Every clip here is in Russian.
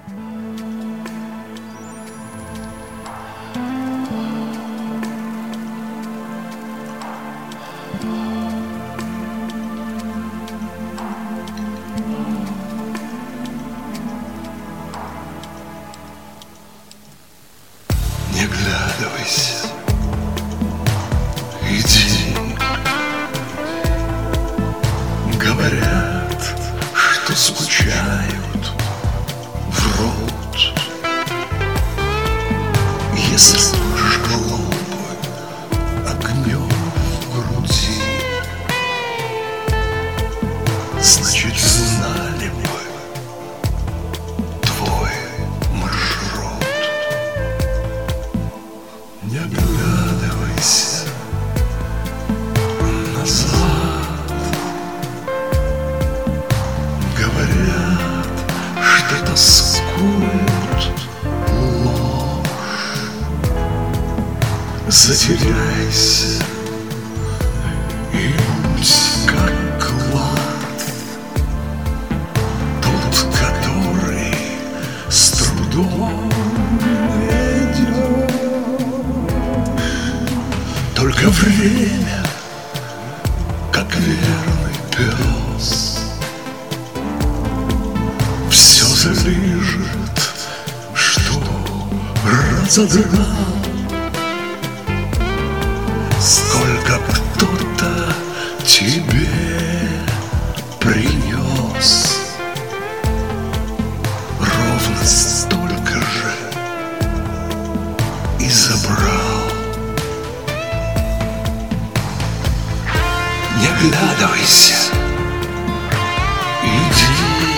Не оглядывайся, иди. Говорят, что скучают, врут. Если слышишь голубой огнем в груди, значит, знали бы твой маршрут. Не оглядывайся назад. Говорят, что тоскуют, ложь. Затеряйся и будь как клад, тот, который с трудом идет. Только время, как верный пес, все залежит, что разодрал. Сколько кто-то тебе принес, ровно столько же и забрал. Не оглядывайся, иди.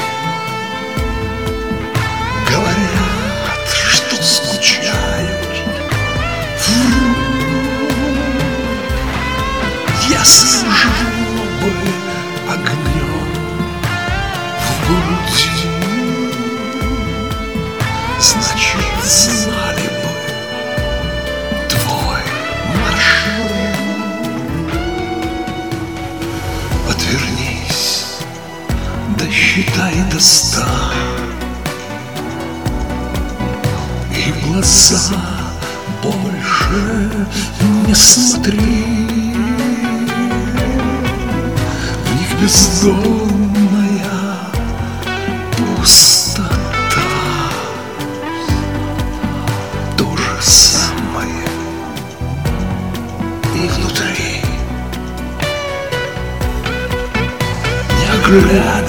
Говорят, что скучают, врут. Если жило бы огнем в груди, значит, знали бы твой маршрут. Отвернись, досчитай до 100 и в глаза больше не смотри. В них бездонная пустота. То же самое и внутри. Не оглядывайся.